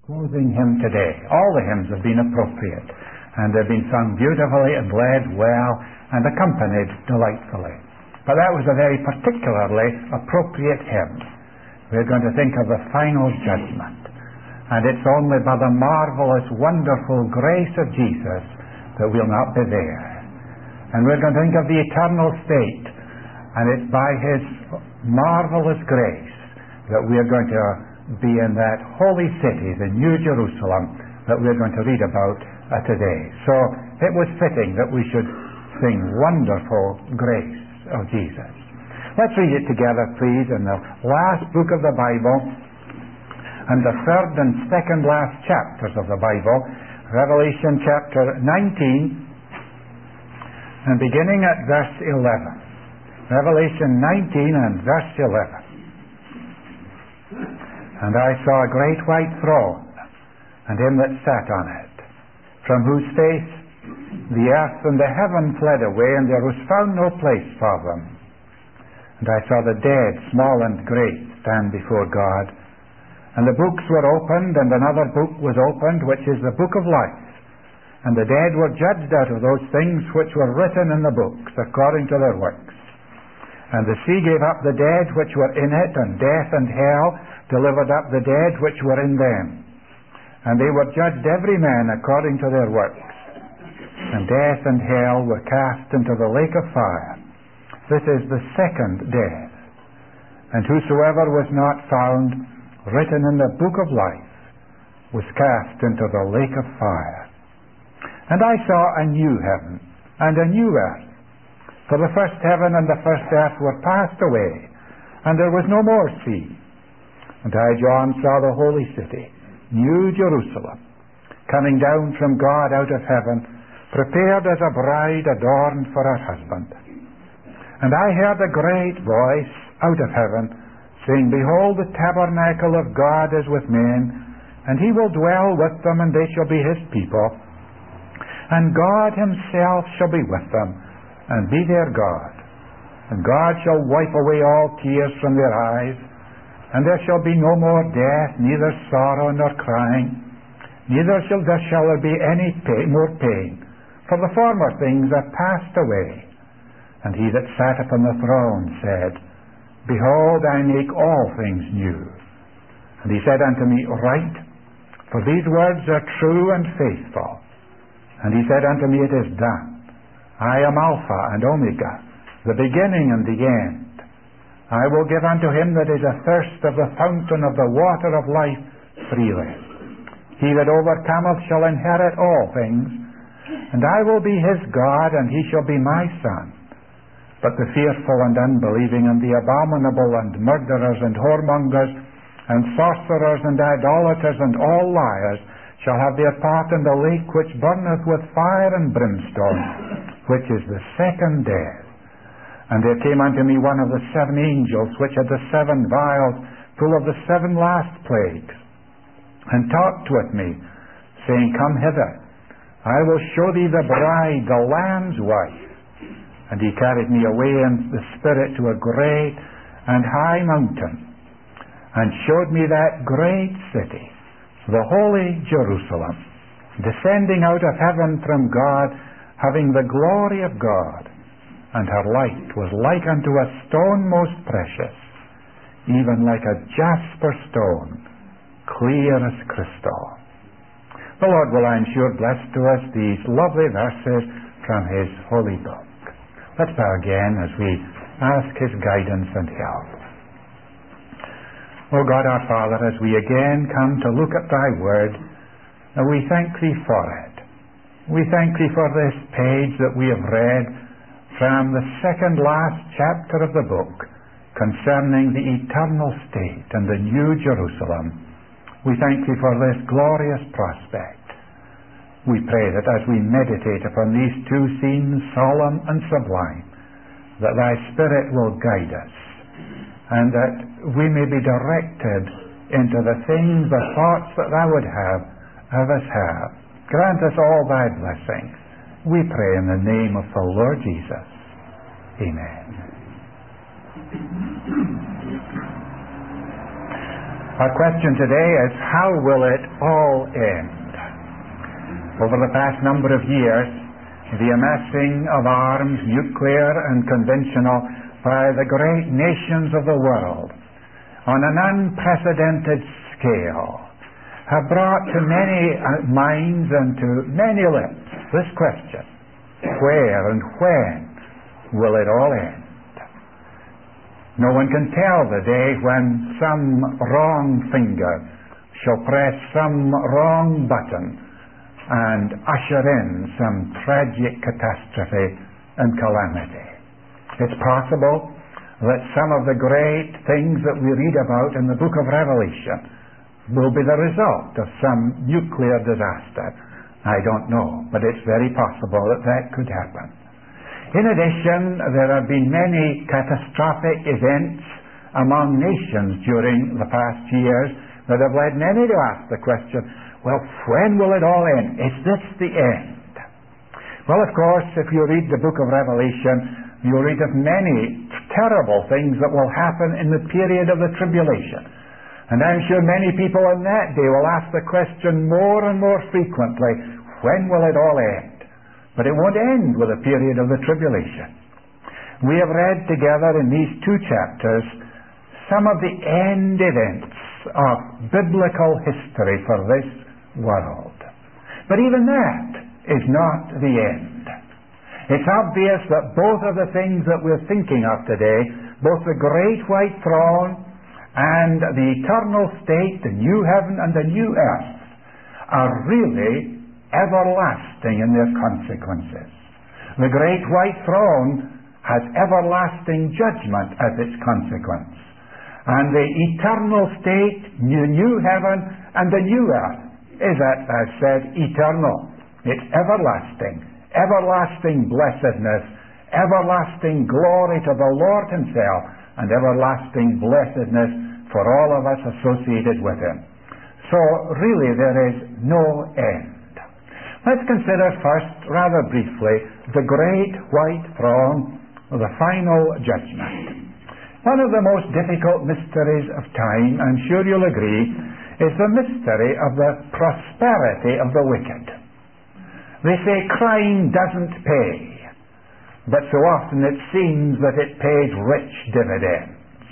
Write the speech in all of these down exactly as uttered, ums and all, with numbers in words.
closing hymn today. All the hymns have been appropriate, and they've been sung beautifully and led well and accompanied delightfully. But that was a very particularly appropriate hymn. We're going to think of the final judgment, and it's only by the marvelous, wonderful grace of Jesus that we'll not be there. And we're going to think of the eternal state, and it's by His marvelous grace that we're going to be in that holy city, the New Jerusalem, that we're going to read about uh, today. So it was fitting that we should sing Wonderful Grace of Jesus. Let's read it together, please, in the last book of the Bible and the third and second last chapters of the Bible, Revelation chapter nineteen, and beginning at verse eleven. Revelation nineteen and verse eleven. And I saw a great white throne, and him that sat on it, from whose face the earth and the heaven fled away, and there was found no place for them. And I saw the dead, small and great, stand before God. And the books were opened, and another book was opened, which is the book of life. And the dead were judged out of those things which were written in the books, according to their works. And the sea gave up the dead which were in it, and death and hell delivered up the dead which were in them. And they were judged every man according to their works. And death and hell were cast into the lake of fire. This is the second death. And whosoever was not found written in the book of life was cast into the lake of fire. And I saw a new heaven and a new earth. For the first heaven and the first earth were passed away, and there was no more sea. And I, John, saw the holy city, New Jerusalem, coming down from God out of heaven, prepared as a bride adorned for her husband. And I heard a great voice out of heaven, saying, Behold, the tabernacle of God is with men, and He will dwell with them, and they shall be His people. And God Himself shall be with them, and be their God. And God shall wipe away all tears from their eyes, and there shall be no more death, neither sorrow nor crying, neither shall there shall there be any pain, more pain, for the former things are passed away. And He that sat upon the throne said, Behold, I make all things new. And He said unto me, Write, for these words are true and faithful. And He said unto me, It is done. I am Alpha and Omega, the beginning and the end. I will give unto him that is athirst of the fountain of the water of life freely. He that overcometh shall inherit all things, and I will be his God, and he shall be my son. But the fearful and unbelieving, and the abominable, and murderers, and whoremongers, and sorcerers, and idolaters, and all liars, shall have their part in the lake which burneth with fire and brimstone, which is the second death. And there came unto me one of the seven angels, which had the seven vials full of the seven last plagues, and talked with me, saying, Come hither, I will show thee the bride, the Lamb's wife. And he carried me away in the Spirit to a great and high mountain, and showed me that great city, the holy Jerusalem, descending out of heaven from God, having the glory of God. And her light was like unto a stone most precious, even like a jasper stone, clear as crystal. The Lord will, I am sure, bless to us these lovely verses from His holy book. Let's bow again as we ask His guidance and help. O God our Father, as we again come to look at Thy Word, we thank Thee for it. We thank Thee for this page that we have read from the second last chapter of the book concerning the eternal state and the New Jerusalem. We thank Thee for this glorious prospect. We pray that as we meditate upon these two scenes, solemn and sublime, that Thy Spirit will guide us, and that we may be directed into the things, the thoughts that Thou would have of us have. Grant us all Thy blessings. We pray in the name of the Lord Jesus. Amen. Our question today is, how will it all end? Over the past number of years, the amassing of arms, nuclear and conventional, by the great nations of the world on an unprecedented scale have brought to many minds and to many lips this question: where and when will it all end? No one can tell the day when some wrong finger shall press some wrong button and usher in some tragic catastrophe and calamity. It's possible that some of the great things that we read about in the book of Revelation will be the result of some nuclear disaster. I don't know, but it's very possible that that could happen. In addition, there have been many catastrophic events among nations during the past years that have led many to ask the question, well, when will it all end? Is this the end? Well, of course, if you read the book of Revelation, you'll read of many terrible things that will happen in the period of the tribulation. And I'm sure many people on that day will ask the question more and more frequently, when will it all end? But it won't end with the period of the tribulation. We have read together in these two chapters some of the end events of biblical history for this world. But even that is not the end. It's obvious that both of the things that we're thinking of today, both the great white throne and the eternal state, the new heaven and the new earth, are really everlasting in their consequences. The great white throne has everlasting judgment as its consequence. And the eternal state, the new heaven and the new earth, is, as I've said, eternal. It's everlasting. Everlasting blessedness, everlasting glory to the Lord Himself, and everlasting blessedness for all of us associated with Him. So, really, there is no end. Let's consider first, rather briefly, the great white throne, the final judgment. One of the most difficult mysteries of time, I'm sure you'll agree, is the mystery of the prosperity of the wicked. They say crime doesn't pay, but so often it seems that it pays rich dividends.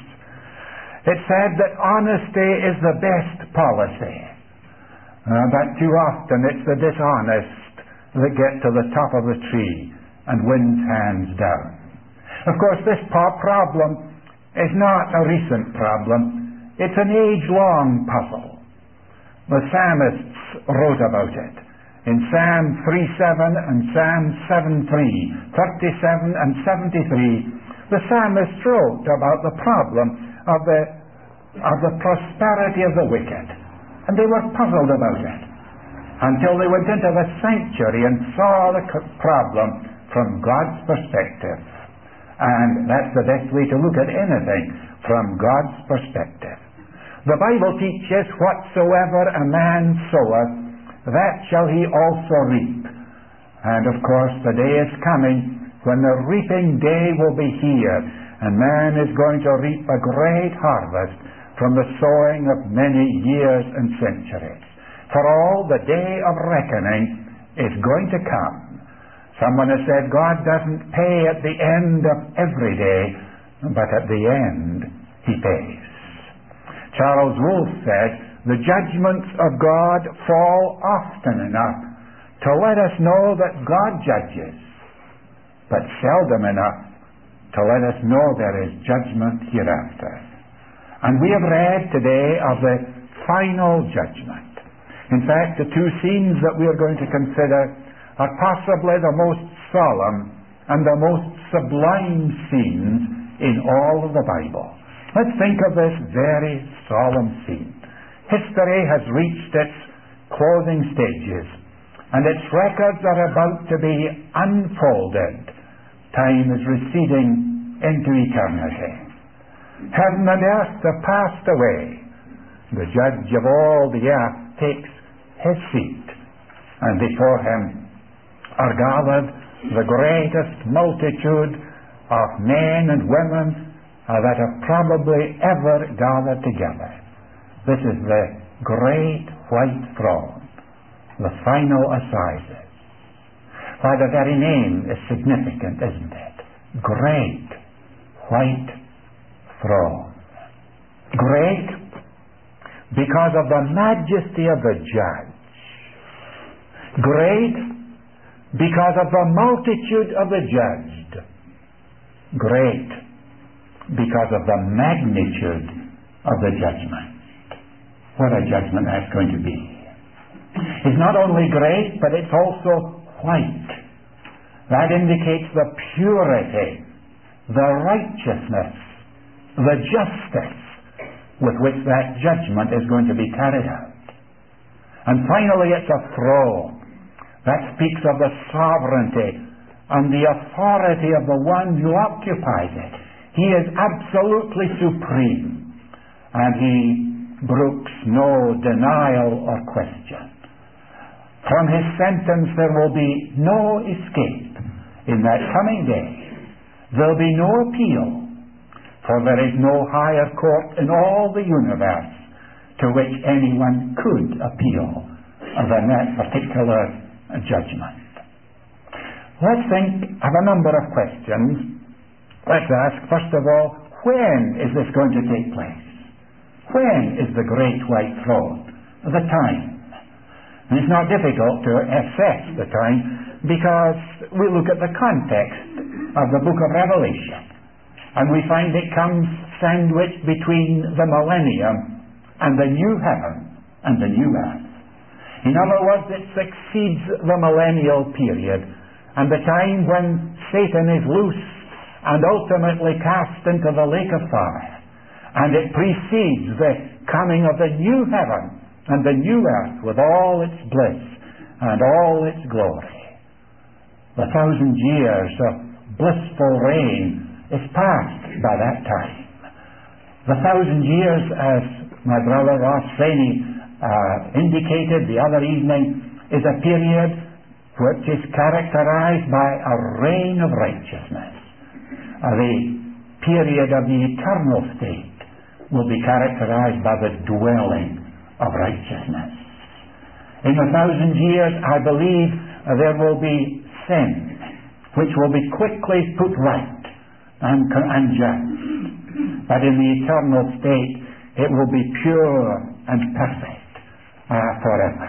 It's said that honesty is the best policy. Uh, but too often it's the dishonest that get to the top of the tree and wins hands down. Of course, this problem is not a recent problem. It's an age-long puzzle. The psalmists wrote about it in Psalm three seven and Psalm seven three, thirty-seven and seventy-three. The psalmist wrote about the problem of the, of the prosperity of the wicked. And they were puzzled about it until they went into the sanctuary and saw the problem from God's perspective. And that's the best way to look at anything, from God's perspective. The Bible teaches, whatsoever a man soweth, that shall he also reap. And of course the day is coming when the reaping day will be here, and man is going to reap a great harvest from the sowing of many years and centuries. For all, the day of reckoning is going to come. Someone has said God doesn't pay at the end of every day, but at the end He pays. Charles Wolfe said, the judgments of God fall often enough to let us know that God judges, but seldom enough to let us know there is judgment hereafter. And we have read today of the final judgment. In fact, the two scenes that we are going to consider are possibly the most solemn and the most sublime scenes in all of the Bible. Let's think of this very solemn scene. History has reached its closing stages, and its records are about to be unfolded. Time is receding into eternity. Heaven and earth have passed away. The judge of all the earth takes his seat, and before him are gathered the greatest multitude of men and women uh, that have probably ever gathered together. This is the great white throne, the final assizes. Why, the very name is significant, isn't it? Great white throne. Great because of the majesty of the judge. Great because of the multitude of the judged. Great because of the magnitude of the judgment. What a judgment that's going to be. It's not only great, but it's also white. That indicates the purity, the righteousness, the justice with which that judgment is going to be carried out. And finally, it's a throne. That speaks of the sovereignty and the authority of the one who occupies it. He is absolutely supreme, and he brooks no denial or question. From his sentence there will be no escape in that coming day. There will be no appeal, for there is no higher court in all the universe to which anyone could appeal than that particular judgment. Let's think of a number of questions. Let's ask, first of all, when is this going to take place? When is the great white throne? The time. And it's not difficult to assess the time because we look at the context of the book of Revelation and we find it comes sandwiched between the millennium and the new heaven and the new earth. In other words, it succeeds the millennial period and the time when Satan is loose and ultimately cast into the lake of fire. And it precedes the coming of the new heaven and the new earth with all its bliss and all its glory. The thousand years of blissful reign is past by that time. The thousand years, as my brother Ross Rainey uh, indicated the other evening, is a period which is characterized by a reign of righteousness. Uh, the period of the eternal state will be characterized by the dwelling of righteousness. In a thousand years, I believe uh, there will be sin, which will be quickly put right and, and judged. But in the eternal state, it will be pure and perfect uh, forever.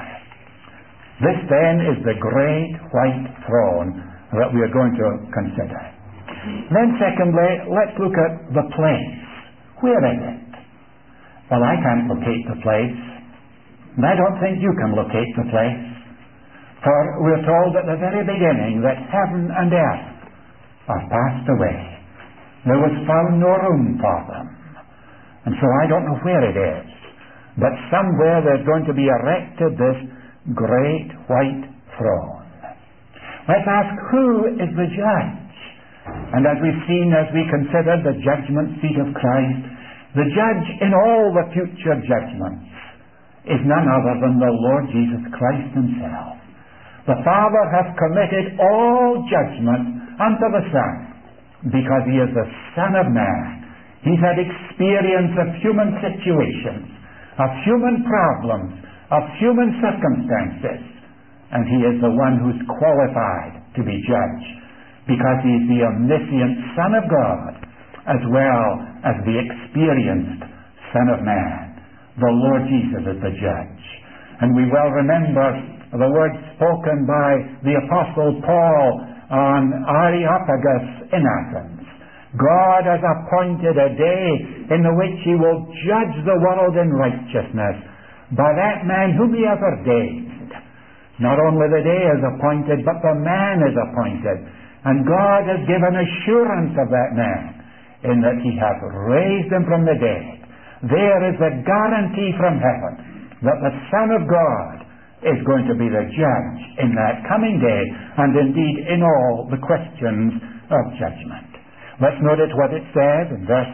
This then is the great white throne that we are going to consider. Then secondly, let's look at the place. Where is it? Well, I can't locate the place, and I don't think you can locate the place. For we're told at the very beginning that heaven and earth are passed away. There was found no room for them. And so I don't know where it is. But somewhere there's going to be erected this great white throne. Let's ask, who is the judge? And as we've seen as we consider the judgment seat of Christ, the judge in all the future judgments is none other than the Lord Jesus Christ himself. The Father hath committed all judgment unto the Son, because he is the Son of Man. He's had experience of human situations, of human problems, of human circumstances, and he is the one who's qualified to be judge, because he is the omniscient Son of God, as well as the experienced Son of Man. The Lord Jesus is the judge. And we well remember the words spoken by the Apostle Paul on Areopagus in Athens. God has appointed a day in which he will judge the world in righteousness by that man whom he has ordained. Not only the day is appointed, but the man is appointed. And God has given assurance of that man in that he hath raised him from the dead. There is a guarantee from heaven that the Son of God is going to be the judge in that coming day, and indeed in all the questions of judgment. Let's notice what it says in verse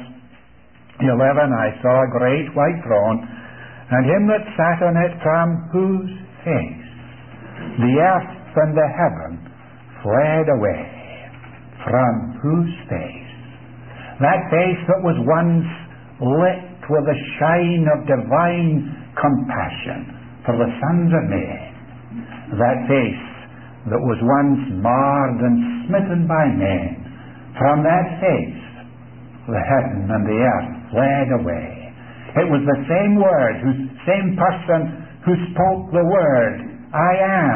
eleven. I saw a great white throne, and him that sat on it, from whose face the earth and the heaven fled away. From whose face? That face that was once lit with the shine of divine compassion for the sons of men. That face that was once marred and smitten by men, from that face the heaven and the earth fled away. It was the same word, whose same person who spoke the word, I am,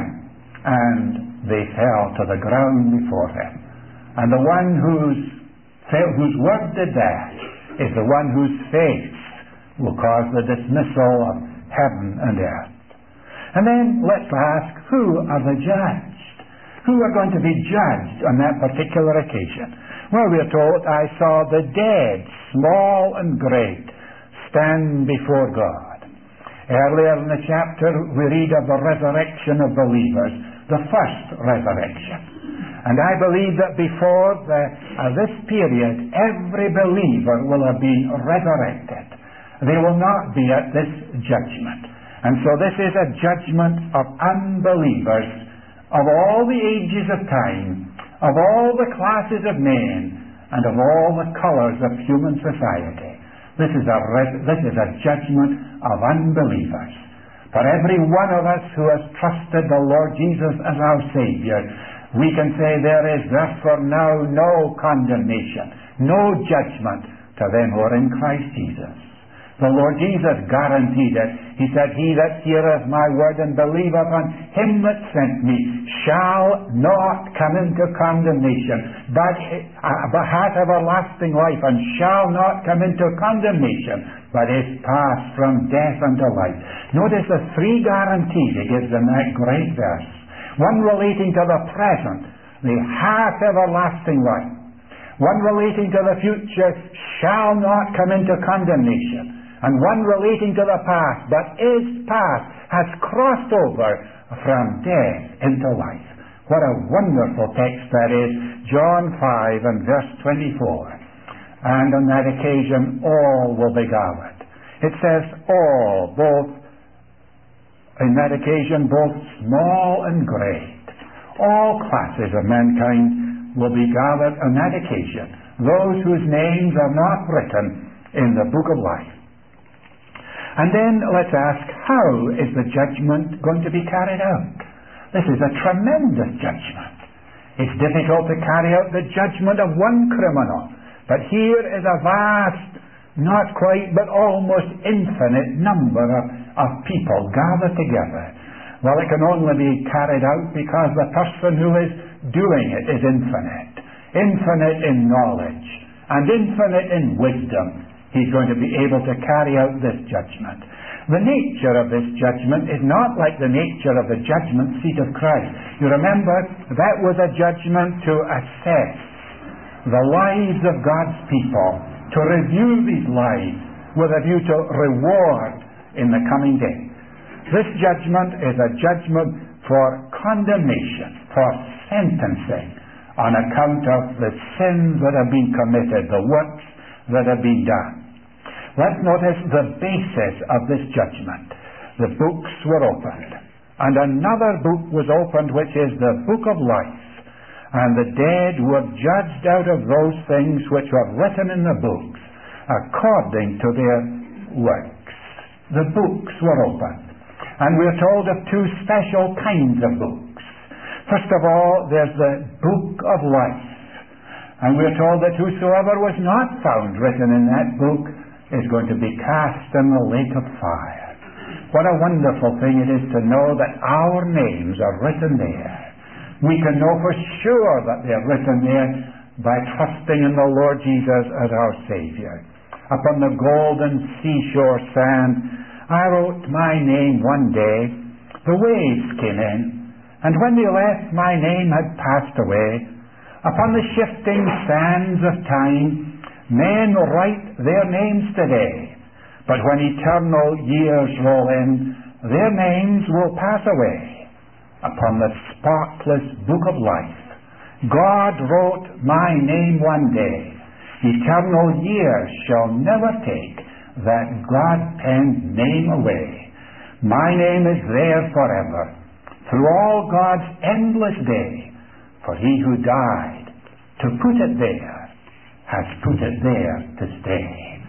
and they fell to the ground before him. And the one whose, whose word did that is the one whose face will cause the dismissal of heaven and earth. And then let's ask, who are the judged? Who are going to be judged on that particular occasion? Well, we are told, I saw the dead, small and great, stand before God. Earlier in the chapter, we read of the resurrection of believers, the first resurrection. And I believe that before the, uh, this period, every believer will have been resurrected. They will not be at this judgment. And so this is a judgment of unbelievers of all the ages of time, of all the classes of men, and of all the colors of human society. This is a, res- this is a judgment of unbelievers. For every one of us who has trusted the Lord Jesus as our Savior, we can say there is therefore now no condemnation, no judgment to them who are in Christ Jesus. The Lord Jesus guaranteed it. He said, He that heareth my word and believeth on him that sent me shall not come into condemnation, but, uh, but hath everlasting life, and shall not come into condemnation, but is passed from death unto life. Notice the three guarantees He gives in that great verse. One relating to the present, the hath everlasting life. One relating to the future, shall not come into condemnation. And one relating to the past, but is past, has crossed over from death into life. What a wonderful text that is. John five and verse twenty-four. And on that occasion all will be gathered. It says all, both, in that occasion, both small and great. All classes of mankind will be gathered on that occasion. Those whose names are not written in the book of life. And then let's ask, how is the judgment going to be carried out? This is a tremendous judgment. It's difficult to carry out the judgment of one criminal, but here is a vast, not quite, but almost infinite number of, of people gathered together. Well, it can only be carried out because the person who is doing it is infinite. Infinite in knowledge and infinite in wisdom. He's going to be able to carry out this judgment. The nature of this judgment is not like the nature of the judgment seat of Christ. You remember, that was a judgment to assess the lives of God's people, to review these lives with a view to reward in the coming day. This judgment is a judgment for condemnation, for sentencing, on account of the sins that have been committed, the works that have been done. Let's notice the basis of this judgment. The books were opened, and another book was opened, which is the book of life. And the dead were judged out of those things which were written in the books, according to their works. The books were opened. And we're told of two special kinds of books. First of all, there's the book of life. And we're told that whosoever was not found written in that book is going to be cast in the lake of fire. What a wonderful thing it is to know that our names are written there. We can know for sure that they're written there by trusting in the Lord Jesus as our Savior. Upon the golden seashore sand, I wrote my name one day. The waves came in, and when they left, my name had passed away. Upon the shifting sands of time, men write their names today, but when eternal years roll in, their names will pass away. Upon the spotless book of life, God wrote my name one day. Eternal years shall never take that God-penned name away. My name is there forever, through all God's endless day, for He who died to put it there has put it there to stay.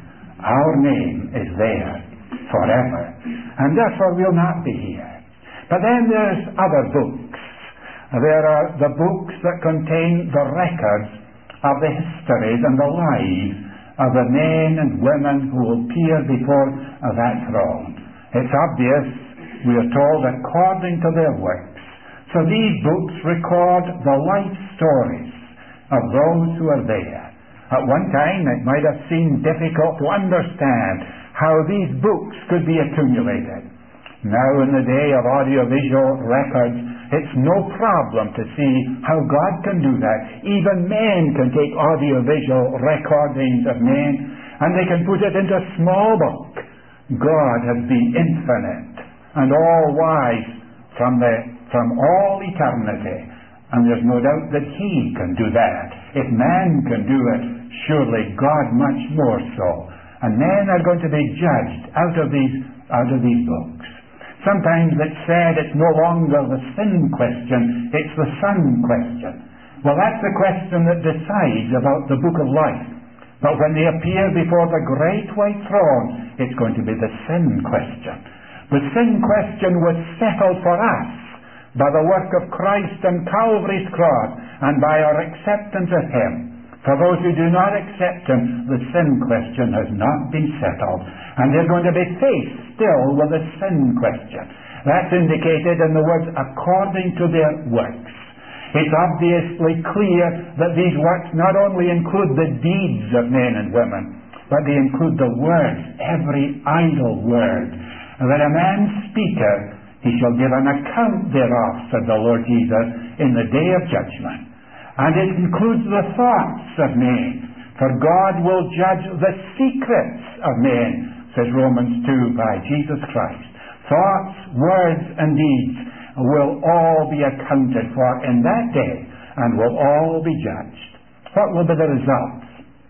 Our name is there forever, and therefore we'll not be here. But then there's other books. There are the books that contain the records of the histories and the lives of the men and women who will appear before that throne. It's obvious, we are told, according to their works. So these books record the life stories of those who are there. At one time it might have seemed difficult to understand how these books could be accumulated. Now in the day of audiovisual records, it's no problem to see how God can do that. Even men can take audiovisual recordings of men and they can put it into a small book. God has been infinite and all-wise from, the, from all eternity. And there's no doubt that He can do that. If man can do it, surely God much more so. And men are going to be judged out of these, out of these books. Sometimes it's said it's no longer the sin question, it's the son question. Well, that's the question that decides about the book of life. But when they appear before the great white throne, it's going to be the sin question. The sin question was settled for us by the work of Christ on Calvary's cross and by our acceptance of Him. For those who do not accept Him, the sin question has not been settled. And they're going to be faced still with the sin question. That's indicated in the words, according to their works. It's obviously clear that these works not only include the deeds of men and women, but they include the words, every idle word. That a man speaketh, he shall give an account thereof, said the Lord Jesus, in the day of judgment. And it includes the thoughts of men. For God will judge the secrets of men, says Romans two, by Jesus Christ. Thoughts, words, and deeds will all be accounted for in that day and will all be judged. What will be the results?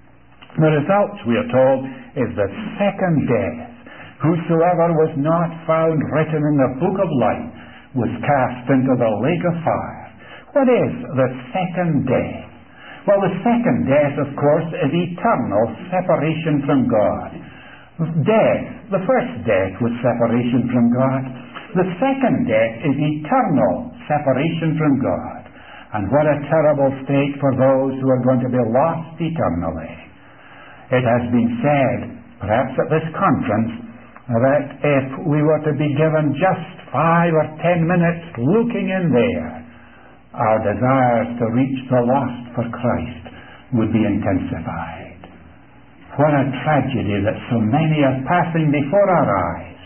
The results, we are told, is the second death. Whosoever was not found written in the book of life was cast into the lake of fire. What is the second death? Well, the second death, of course, is eternal separation from God. Death, the first death was separation from God. The second death is eternal separation from God. And what a terrible state for those who are going to be lost eternally. It has been said, perhaps at this conference, that if we were to be given just five or ten minutes looking in there, our desires to reach the lost for Christ would be intensified. What a tragedy that so many are passing before our eyes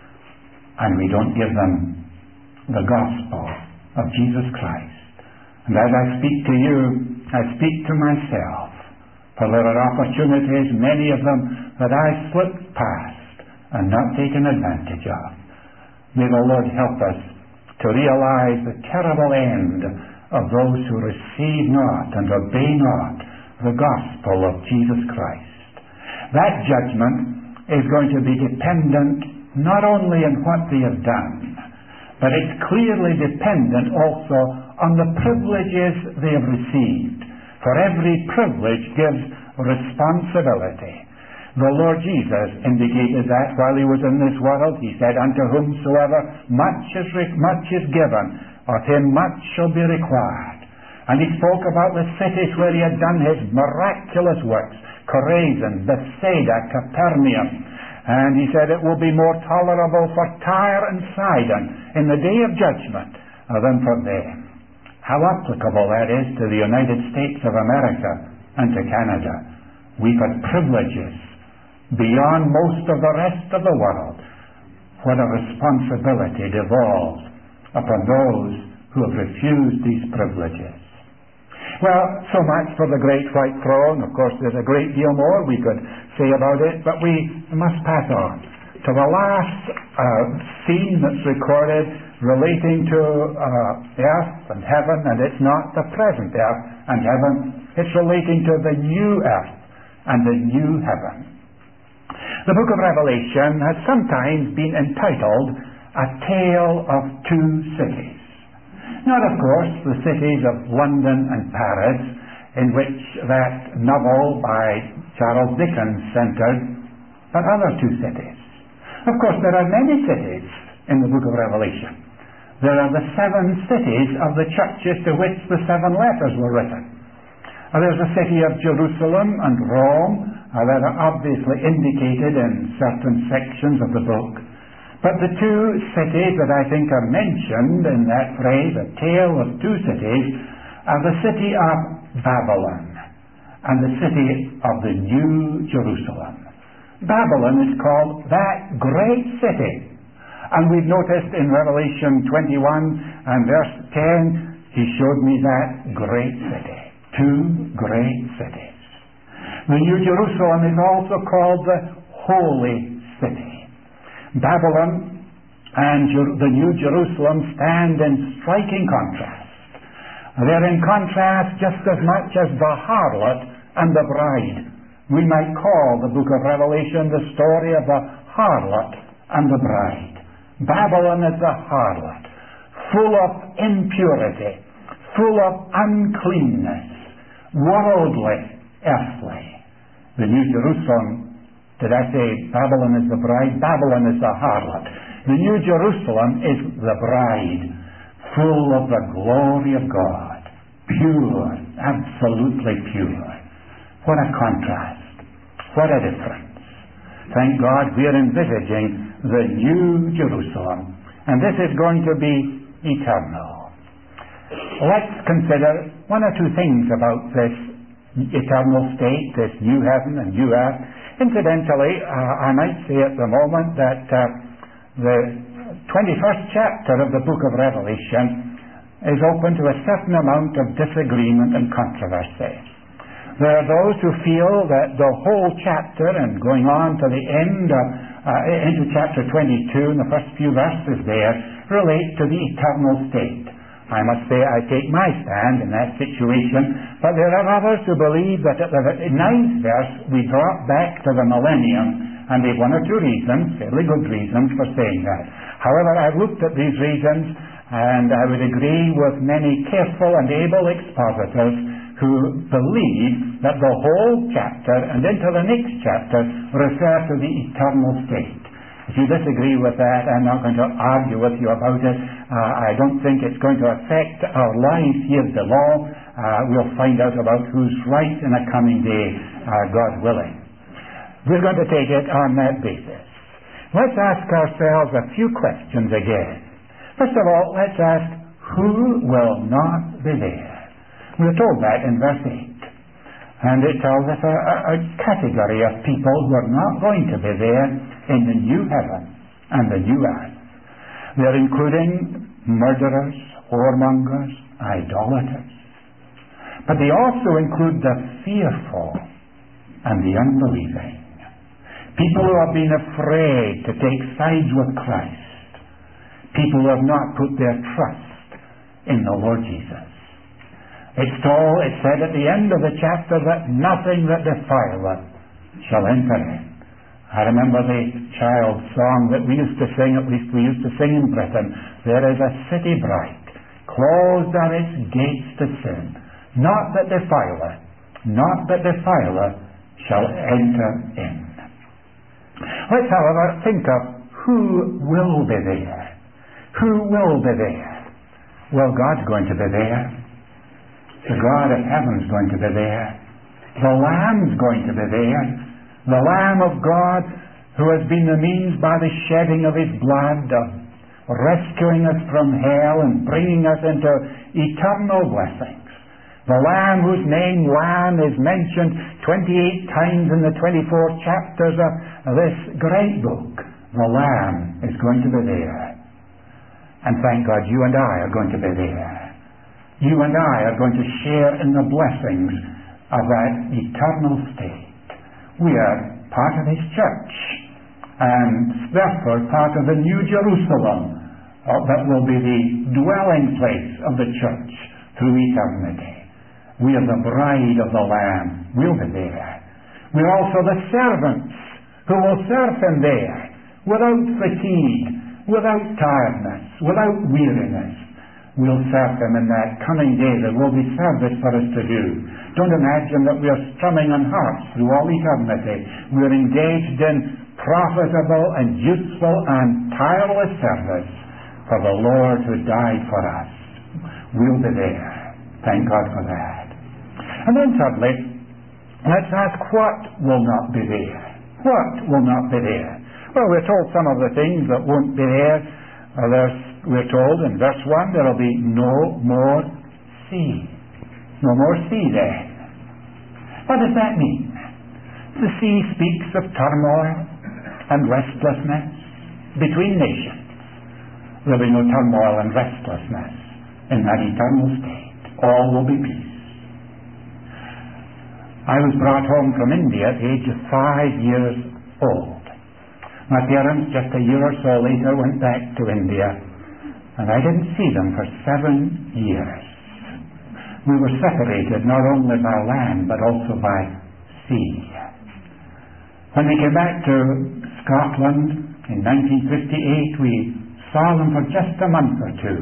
and we don't give them the gospel of Jesus Christ. And as I speak to you, I speak to myself, for there are opportunities, many of them, that I slipped past and not taken advantage of. May the Lord help us to realize the terrible end of those who receive not and obey not the gospel of Jesus Christ. That judgment is going to be dependent not only on what they have done, but it's clearly dependent also on the privileges they have received. For every privilege gives responsibility. The Lord Jesus indicated that while He was in this world. He said, unto whomsoever much is, re- much is given, of him much shall be required. And He spoke about the cities where He had done His miraculous works, Chorazin, Bethsaida, Capernaum. And He said it will be more tolerable for Tyre and Sidon in the day of judgment than for them. How applicable that is to the United States of America and to Canada. We've had privileges beyond most of the rest of the world. What a responsibility devolves upon those who have refused these privileges. Well, so much for the great white throne. Of course, there's a great deal more we could say about it, but we must pass on to the last uh, scene that's recorded relating to uh, earth and heaven, and it's not the present earth and heaven. It's relating to the new earth and the new heaven. The book of Revelation has sometimes been entitled A Tale of Two Cities. Not, of course, the cities of London and Paris, in which that novel by Charles Dickens centered, are other two cities. Of course, there are many cities in the book of Revelation. There are the seven cities of the churches to which the seven letters were written. Uh, there's the city of Jerusalem and Rome uh, that are obviously indicated in certain sections of the book. But the two cities that I think are mentioned in that phrase, a tale of two cities, are the city of Babylon and the city of the New Jerusalem. Babylon is called that great city. And we've noticed in Revelation twenty-one and verse ten, he showed me that great city. Two great cities. The New Jerusalem is also called the Holy City. Babylon and Jer- the New Jerusalem stand in striking contrast. They're in contrast just as much as the harlot and the bride. We might call the book of Revelation the story of the harlot and the bride. Babylon is the harlot, full of impurity, full of uncleanness, worldly, earthly. The New Jerusalem, did I say Babylon is the bride? Babylon is the harlot. The New Jerusalem is the bride, full of the glory of God, pure, absolutely pure. What a contrast. What a difference. Thank God we are envisaging the New Jerusalem. And this is going to be eternal. Let's consider one or two things about this eternal state, this new heaven and new earth. Incidentally, uh, I might say at the moment that uh, the twenty-first chapter of the book of Revelation is open to a certain amount of disagreement and controversy. There are those who feel that the whole chapter, and going on to the end, uh, uh, into chapter twenty-two, and the first few verses there, relate to the eternal state. I must say I take my stand in that situation, but there are others who believe that at the ninth verse we drop back to the millennium, and they've one or two reasons, fairly good reasons, for saying that. However, I've looked at these reasons, and I would agree with many careful and able expositors who believe that the whole chapter and into the next chapter refer to the eternal state. If you disagree with that, I'm not going to argue with you about it. Uh, I don't think it's going to affect our lives here below. Uh, we'll find out about who's right in a coming day, uh, God willing. We're going to take it on that basis. Let's ask ourselves a few questions again. First of all, let's ask, who will not be there? We're told that in verse eight. And it tells us a, a, a category of people who are not going to be there in the new heaven and the new earth. They're including murderers, whoremongers, idolaters. But they also include the fearful and the unbelieving. People who have been afraid to take sides with Christ. People who have not put their trust in the Lord Jesus. It's told, it said at the end of the chapter that nothing that defileth shall enter in. I remember the child song that we used to sing, at least we used to sing in Britain. There is a city bright, closed are its gates to sin. Not that defileth, not that defileth shall enter in. Let's, however, think of who will be there. Who will be there? Well, God's going to be there. The God of heaven is going to be there. The Lamb's going to be there. The Lamb of God who has been the means by the shedding of His blood of rescuing us from hell and bringing us into eternal blessings. The Lamb whose name, Lamb, is mentioned twenty-eight times in the twenty-four chapters of this great book. The Lamb is going to be there. And thank God you and I are going to be there. You and I are going to share in the blessings of that eternal state. We are part of His church, and therefore part of the New Jerusalem uh, that will be the dwelling place of the church through eternity. We are the bride of the Lamb. We'll be there. We're also the servants who will serve Him there without fatigue, without tiredness, without weariness. we'll serve Him in that coming day. There will be service for us to do. Don't imagine that we are strumming on harps through all eternity. We're engaged in profitable and useful and tireless service for the Lord who died for us. We'll be there. Thank God for that. And then thirdly, let's ask, what will not be there? What will not be there? Well, we're told some of the things that won't be there. Uh, there's, we're told in verse one, there will be no more sea. No more sea then. What does that mean? The sea speaks of turmoil and restlessness between nations. There will be no turmoil and restlessness in that eternal state. All will be peace. I was brought home from India at the age of five years old. My parents, just a year or so later, went back to India, and I didn't see them for seven years. We were separated not only by land, but also by sea. When we came back to Scotland in nineteen fifty-eight, we saw them for just a month or two,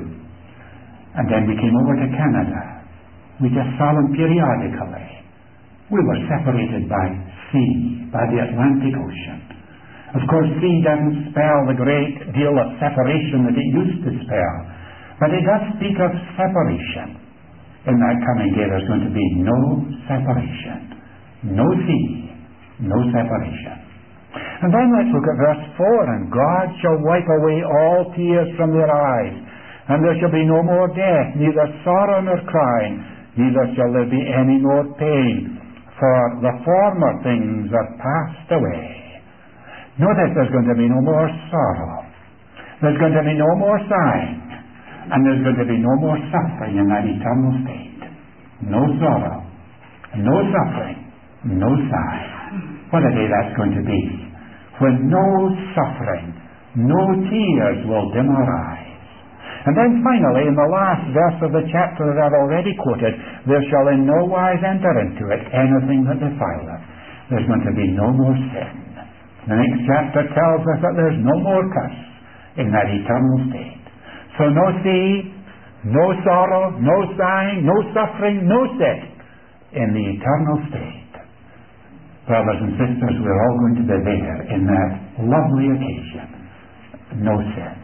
and then we came over to Canada. We just saw them periodically. We were separated by sea, by the Atlantic Ocean. Of course, sea doesn't spell the great deal of separation that it used to spell, but it does speak of separation. In that coming day, there's going to be no separation. No sea, no separation. And then let's look at verse four. And God shall wipe away all tears from their eyes, and there shall be no more death, neither sorrow nor crying, neither shall there be any more pain, for the former things are passed away. Notice there's going to be no more sorrow. There's going to be no more sighing. And there's going to be no more suffering in that eternal state. No sorrow, no suffering, no sighing. What a day that's going to be, when no suffering, no tears will dim our eyes. And then finally, in the last verse of the chapter that I've already quoted, there shall in no wise enter into it anything that defileth. There's going to be no more sin. The next chapter tells us that there's no more curse in that eternal state. So no sea, no sorrow, no sighing, no suffering, no sin in the eternal state. Brothers and sisters, we're all going to be there in that lovely occasion. No sin.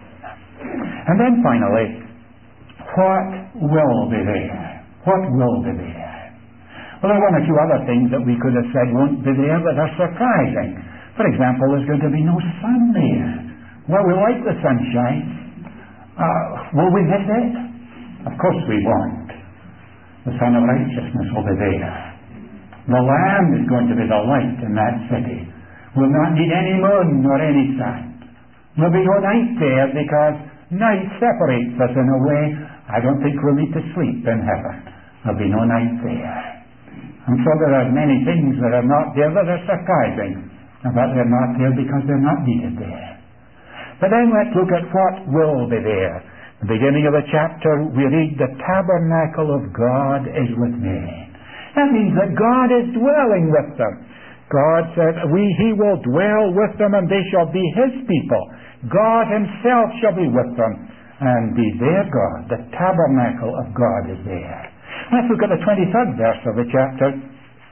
And then finally, what will be there? What will be there? Well, there are one or two other things that we could have said won't be there that are surprising. For example, there's going to be no sun there. Well, we like the sunshine. Uh, will we miss it? Of course we won't. The Son of Righteousness will be there. The Lamb is going to be the light in that city. We'll not need any moon nor any sun. There'll be no night there, because night separates us in a way. I don't think we'll need to sleep in heaven. There'll be no night there. And so there are many things that are not there that are surprising, but they're not there because they're not needed there. But then let's look at what will be there. At the beginning of the chapter, we read, the tabernacle of God is with men. That means that God is dwelling with them. God says, we, He will dwell with them, and they shall be His people. God Himself shall be with them and be their God. The tabernacle of God is there. Let's look at the twenty-third verse of the chapter.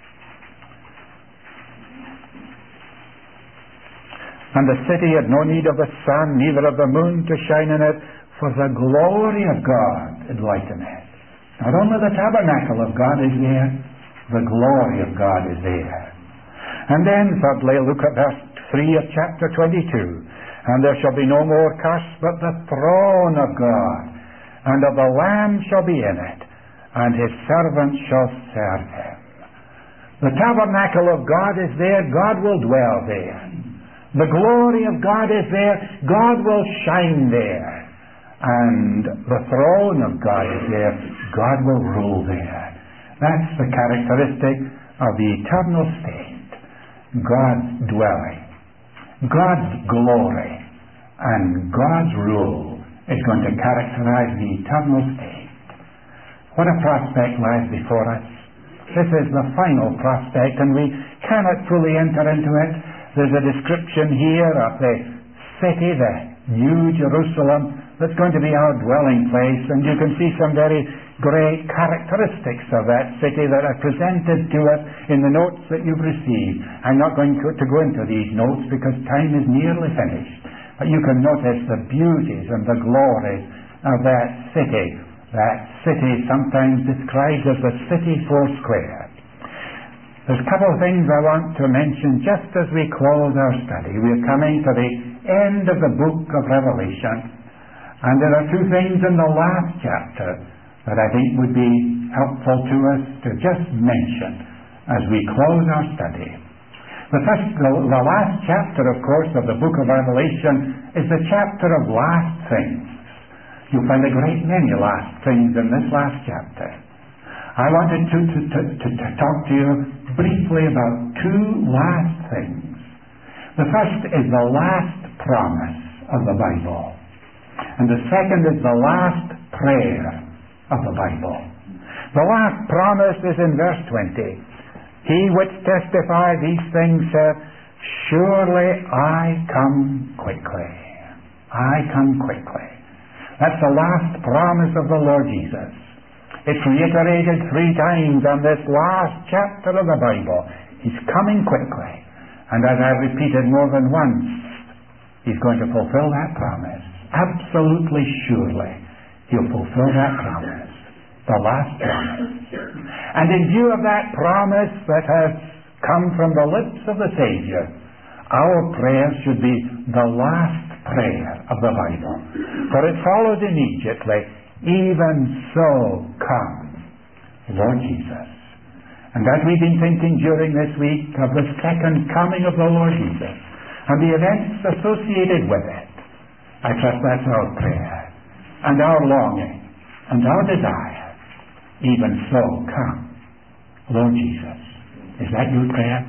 And the city had no need of the sun, neither of the moon to shine in it, for the glory of God enlightened it. Not only the tabernacle of God is there, the glory of God is there. And then, thirdly, look at verse three of chapter twenty-two. And there shall be no more curse, but the throne of God, and of the Lamb shall be in it, and His servants shall serve Him. The tabernacle of God is there, God will dwell there. The glory of God is there, God will shine there. And the throne of God is there, God will rule there. That's the characteristic of the eternal state. God's dwelling, God's glory, and God's rule is going to characterize the eternal state. What a prospect lies before us. This is the final prospect, and we cannot fully enter into it. There's a description here of the city, the New Jerusalem, that's going to be our dwelling place, and you can see some very great characteristics of that city that are presented to us in the notes that you've received. I'm not going to go into these notes because time is nearly finished, but you can notice the beauties and the glories of that city. That city sometimes described as the city foursquare. There's a couple of things I want to mention just as we close our study. We're coming to the end of the book of Revelation, and there are two things in the last chapter that I think would be helpful to us to just mention as we close our study. The first, the, the last chapter, of course, of the book of Revelation is the chapter of last things. You'll find a great many last things in this last chapter. I wanted to, to, to, to, to talk to you briefly about two last things. The first is the last promise of the Bible, and the second is the last prayer of the Bible. The last promise is in verse twenty. He which testify these things said, surely I come quickly. I come quickly. That's the last promise of the Lord Jesus. It's reiterated three times on this last chapter of the Bible. He's coming quickly. And as I've repeated more than once, He's going to fulfill that promise. Absolutely surely, He'll fulfill that promise. The last promise. And in view of that promise that has come from the lips of the Savior, our prayer should be the last prayer of the Bible. For it follows immediately, even so come, Lord Jesus. And as we've been thinking during this week of the second coming of the Lord Jesus and the events associated with it, I trust that's our prayer and our longing and our desire. Even so come, Lord Jesus. Is that your prayer?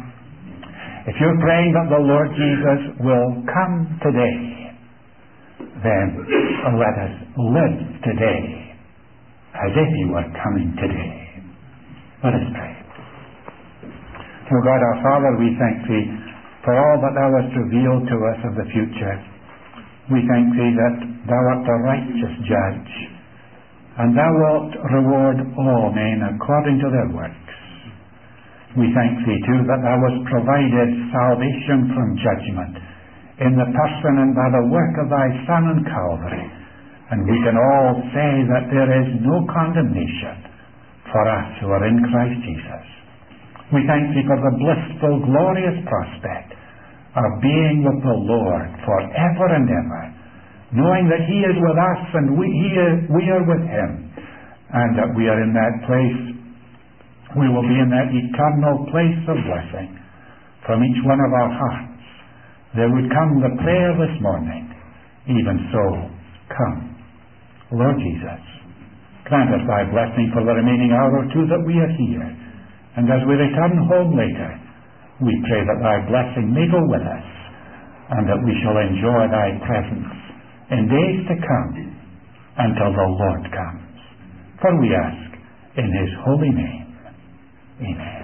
If you're praying that the Lord Jesus will come today, then let us live today as if He were coming today. Let us pray. Oh God, our Father, we thank Thee for all that Thou hast revealed to us of the future. We thank Thee that Thou art the righteous judge, and Thou wilt reward all men according to their works. We thank Thee too that Thou hast provided salvation from judgment in the person and by the work of Thy Son on Calvary. And we can all say that there is no condemnation for us who are in Christ Jesus. We thank Thee for the blissful, glorious prospect of being with the Lord forever and ever, knowing that He is with us and we, he is, we are with Him, and that we are in that place, we will be in that eternal place of blessing from each one of our hearts. There would come the prayer this morning, even so, come, Lord Jesus. Grant us Thy blessing for the remaining hour or two that we are here. And as we return home later, we pray that Thy blessing may go with us, and that we shall enjoy Thy presence in days to come until the Lord comes. For we ask in His holy name. Amen.